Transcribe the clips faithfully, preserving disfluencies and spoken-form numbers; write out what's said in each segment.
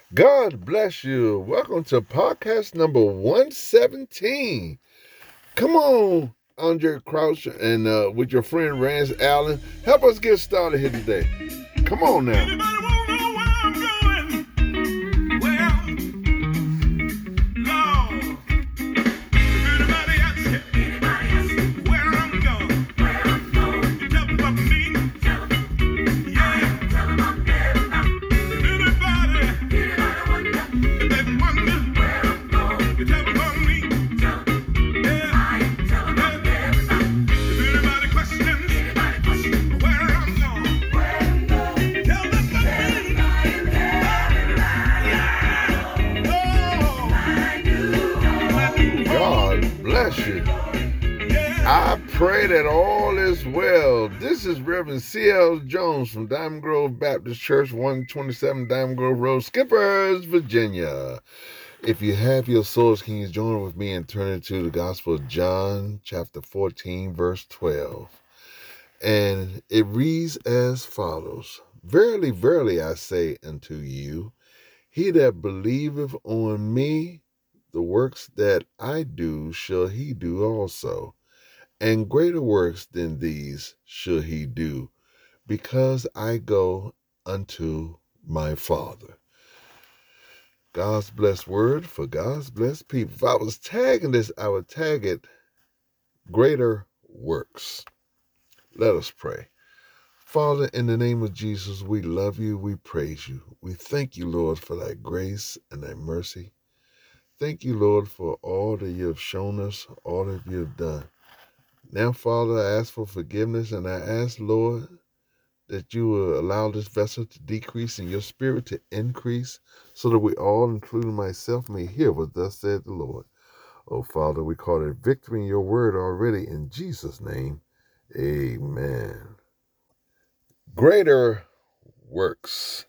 God bless you. Welcome to podcast number one seventeen. Come on, Andre Crouch, and uh, with your friend Rance Allen. Help us get started here today. Come on now. Anybody want to know where I'm going? Well, Lord, if anybody asks, anybody asks where I'm going, where I'm going, you tell them about me. Tell them, yeah, tell them I'm there. Anybody, anybody wonder, if they wonder where I'm going, you tell them about me. Tell them, yeah, I tell them I'm there. If anybody questions, anybody questions where I'm going, where I'm going, tell them about me. I am there. God bless you. I pray that all is well. This is Reverend C L. Jones from Diamond Grove Baptist Church, one twenty-seven Diamond Grove Road, Skippers, Virginia. If you have your swords, can you join with me and turn into the Gospel of John, chapter fourteen, verse twelve. And it reads as follows. Verily, verily, I say unto you, he that believeth on me, the works that I do shall he do also. And greater works than these shall he do, because I go unto my Father. God's blessed word for God's blessed people. If I was tagging this, I would tag it greater works. Let us pray. Father, in the name of Jesus, we love you, we praise you. We thank you, Lord, for thy grace and thy mercy. Thank you, Lord, for all that you have shown us, all that you have done. Now, Father, I ask for forgiveness, and I ask, Lord, that you will allow this vessel to decrease and your spirit to increase, so that we all, including myself, may hear what thus said the Lord. Oh, Father, we call it victory in your word already. In Jesus' name, amen. Greater works.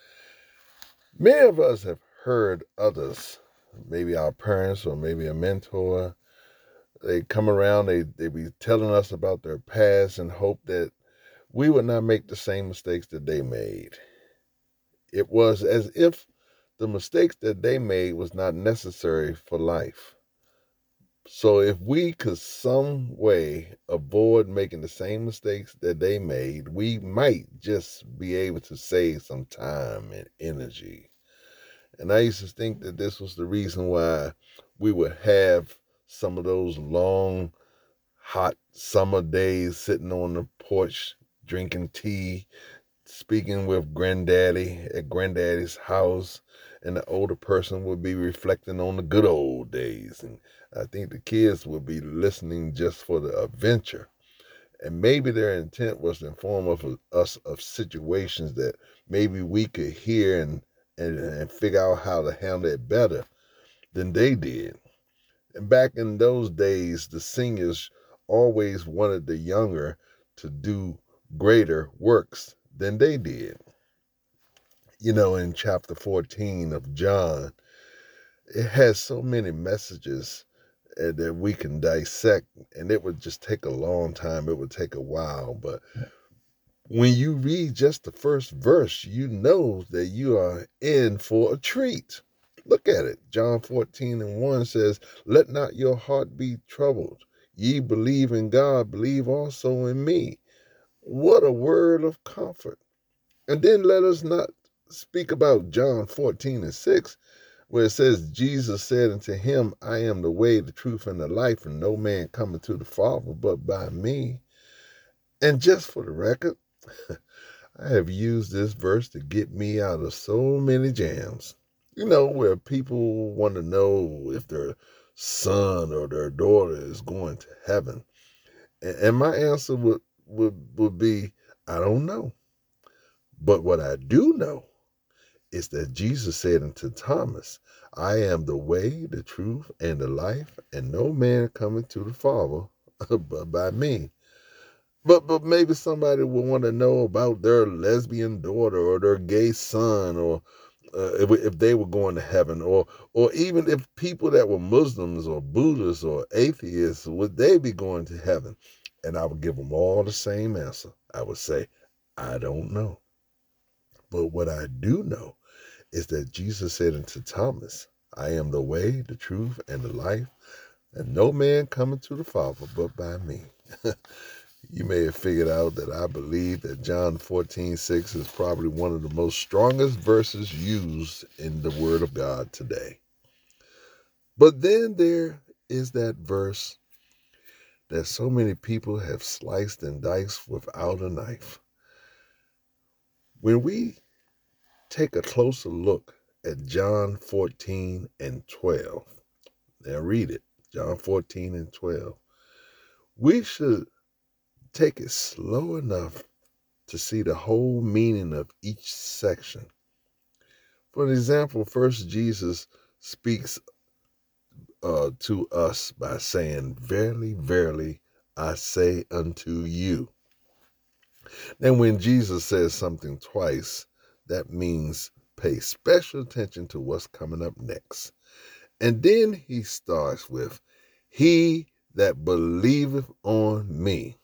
Many of us have heard others, maybe our parents or maybe a mentor. They come around, they, they be telling us about their past and hope that we would not make the same mistakes that they made. It was as if the mistakes that they made was not necessary for life. So if we could some way avoid making the same mistakes that they made, we might just be able to save some time and energy. And I used to think that this was the reason why we would have some of those long, hot summer days sitting on the porch, drinking tea, speaking with granddaddy at granddaddy's house, and the older person would be reflecting on the good old days. And I think the kids would be listening just for the adventure. And maybe their intent was to inform of us of situations that maybe we could hear and, and, and figure out how to handle it better than they did. And back in those days, the seniors always wanted the younger to do greater works than they did. You know, in chapter fourteen of John, it has so many messages uh, that we can dissect, and it would just take a long time. It would take a while. But when you read just the first verse, you know that you are in for a treat. Look at it. John fourteen and one says, let not your heart be troubled. Ye believe in God, believe also in me. What a word of comfort. And then let us not speak about John fourteen and six, where it says, Jesus said unto him, I am the way, the truth, and the life, and no man cometh to the Father but by me. And just for the record, I have used this verse to get me out of so many jams. You know, where people want to know if their son or their daughter is going to heaven. And my answer would, would, would be, I don't know. But what I do know is that Jesus said unto Thomas, I am the way, the truth, and the life, and no man cometh to the Father but by me. But but maybe somebody will want to know about their lesbian daughter or their gay son, or uh, if, if they were going to heaven, or or even if people that were Muslims or Buddhists or atheists, would they be going to heaven? And I would give them all the same answer. I would say, I don't know. But what I do know is that Jesus said unto Thomas, I am the way, the truth, and the life, and no man cometh to the Father but by me. You may have figured out that I believe that John fourteen six is probably one of the most strongest verses used in the Word of God today. But then there is that verse that so many people have sliced and diced without a knife. When we take a closer look at John fourteen and twelve, now read it, John fourteen and twelve, we should take it slow enough to see the whole meaning of each section. For example, first Jesus speaks uh, to us by saying, verily, verily, I say unto you. Then when Jesus says something twice, that means pay special attention to what's coming up next. And then he starts with, he that believeth on me.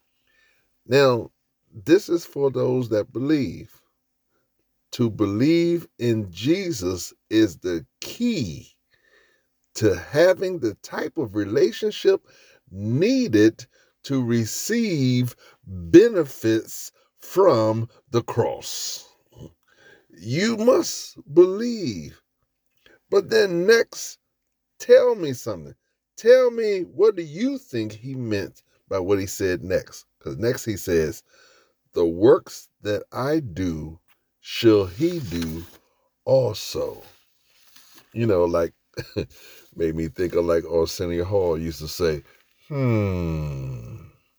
Now, this is for those that believe. To believe in Jesus is the key to having the type of relationship needed to receive benefits from the cross. You must believe. But then next, tell me something. Tell me, what do you think he meant by what he said next? Because next he says, the works that I do shall he do also. You know, like, made me think of like Arsenio Hall used to say, hmm.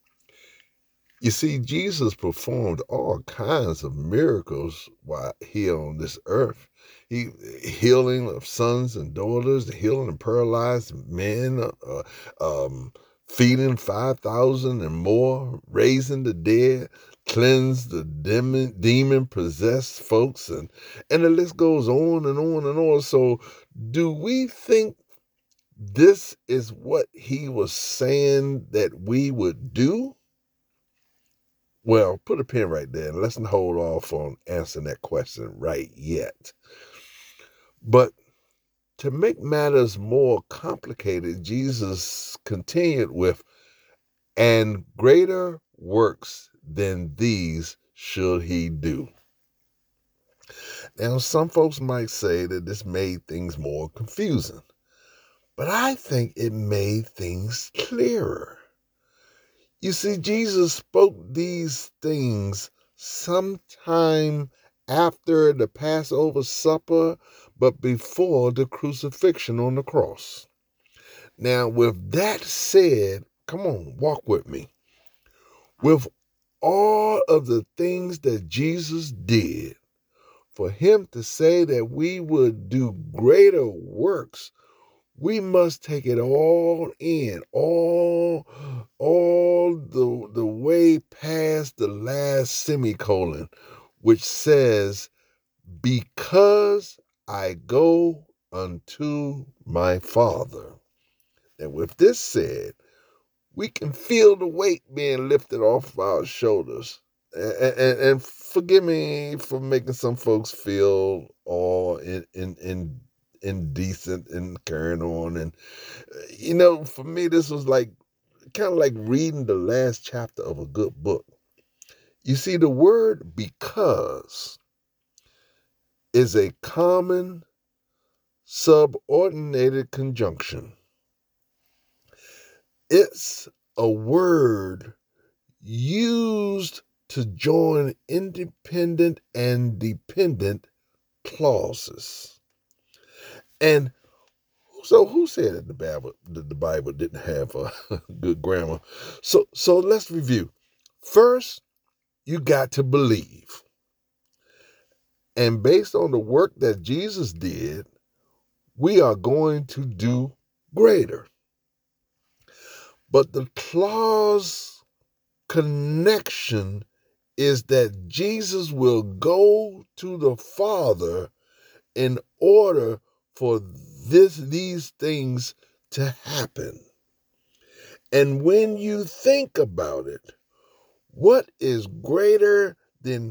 You see, Jesus performed all kinds of miracles while here on this earth. He healing of sons and daughters, the healing of paralyzed men, uh, um, feeding five thousand and more, raising the dead, cleansed the demon, demon-possessed folks, and, and the list goes on and on and on. So do we think this is what he was saying that we would do? Well, put a pin right there and let's not hold off on answering that question right yet. But to make matters more complicated, Jesus continued with, and greater works than these should he do. Now, some folks might say that this made things more confusing, but I think it made things clearer. You see, Jesus spoke these things sometime after the Passover supper, but before the crucifixion on the cross. Now, with that said, come on, walk with me. With all of the things that Jesus did, for him to say that we would do greater works, we must take it all in, all, all the, the way past the last semicolon, which says, because I go unto my Father. And with this said, we can feel the weight being lifted off our shoulders. And, and, and forgive me for making some folks feel all in, in, in indecent and carrying on. And, you know, for me, this was like kind of like reading the last chapter of a good book. You see, the word because is a common subordinated conjunction. It's a word used to join independent and dependent clauses. And so who said that the Bible, that the Bible didn't have a good grammar? So, so let's review. First, you got to believe. And based on the work that Jesus did, we are going to do greater. But the clause connection is that Jesus will go to the Father in order for this these things to happen. And when you think about it, what is greater than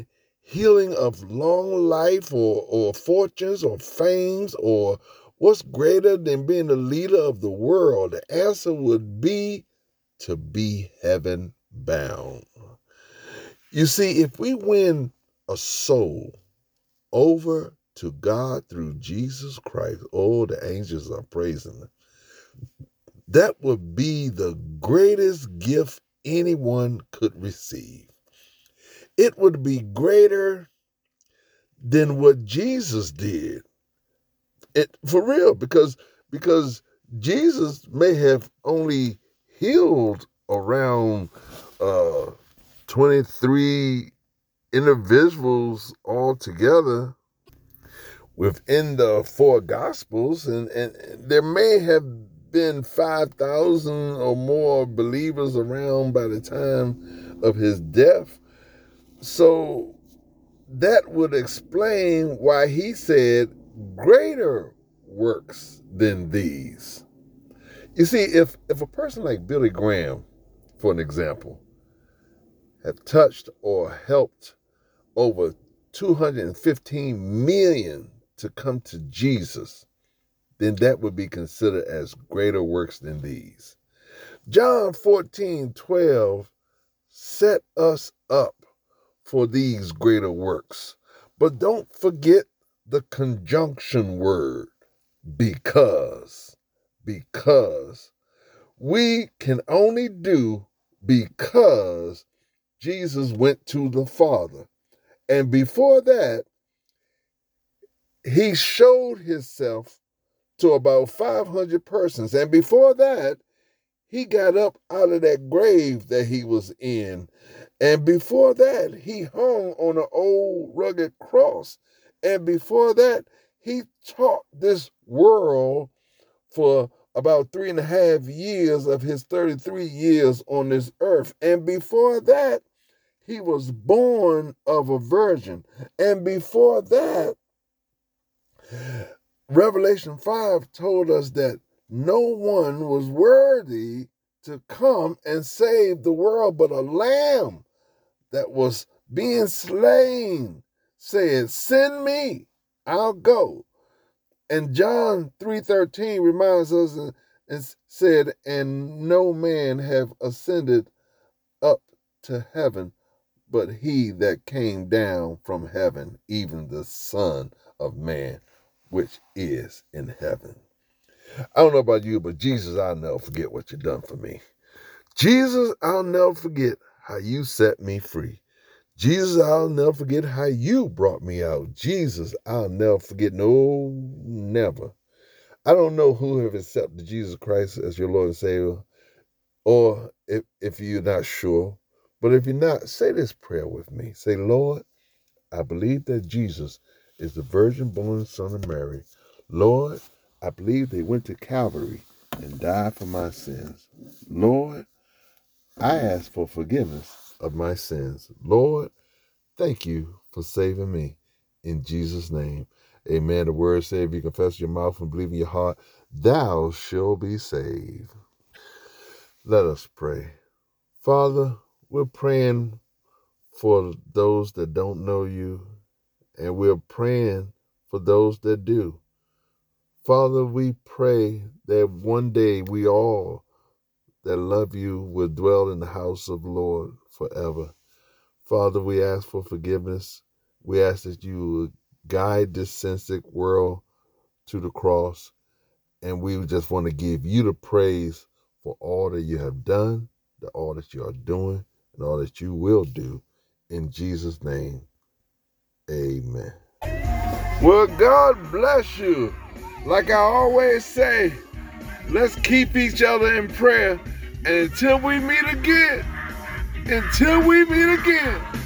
healing of long life or, or fortunes or fames, or what's greater than being the leader of the world? The answer would be to be heaven bound. You see, if we win a soul over to God through Jesus Christ, oh, the angels are praising him. That would be the greatest gift anyone could receive. It would be greater than what Jesus did. It, for real, because because Jesus may have only healed around uh, twenty-three individuals altogether within the four Gospels, and, and there may have been five thousand or more believers around by the time of his death. So that would explain why he said greater works than these. You see, if, if a person like Billy Graham, for an example, had touched or helped over two hundred fifteen million to come to Jesus, then that would be considered as greater works than these. John fourteen twelve set us up for these greater works. But don't forget the conjunction word, because. Because. We can only do because Jesus went to the Father. And before that, he showed himself to about five hundred persons. And before that, he got up out of that grave that he was in. And before that, he hung on an old rugged cross. And before that, he taught this world for about three and a half years of his thirty-three years on this earth. And before that, he was born of a virgin. And before that, Revelation five told us that no one was worthy to come and save the world, but a lamb that was being slain said, "Send me, I'll go." And John three thirteen reminds us and said, "And no man have ascended up to heaven, but he that came down from heaven, even the Son of Man, which is in heaven." I don't know about you, but Jesus, I'll never forget what you done for me. Jesus, I'll never forget how you set me free. Jesus, I'll never forget how you brought me out. Jesus, I'll never forget. No, never. I don't know who have accepted Jesus Christ as your Lord and Savior, or if, if you're not sure. But if you're not, say this prayer with me. Say, "Lord, I believe that Jesus is the virgin-born Son of Mary. Lord, I believe they went to Calvary and died for my sins. Lord, I ask for forgiveness of my sins. Lord, thank you for saving me. In Jesus' name, amen." The word says, if you confess your mouth and believe in your heart, thou shalt be saved. Let us pray. Father, we're praying for those that don't know you, and we're praying for those that do. Father, we pray that one day we all that love you will dwell in the house of the Lord forever. Father, we ask for forgiveness. We ask that you would guide this sin sick world to the cross. And we just want to give you the praise for all that you have done, the all that you are doing, and all that you will do. In Jesus' name, amen. Well, God bless you. Like I always say, let's keep each other in prayer. And until we meet again, until we meet again,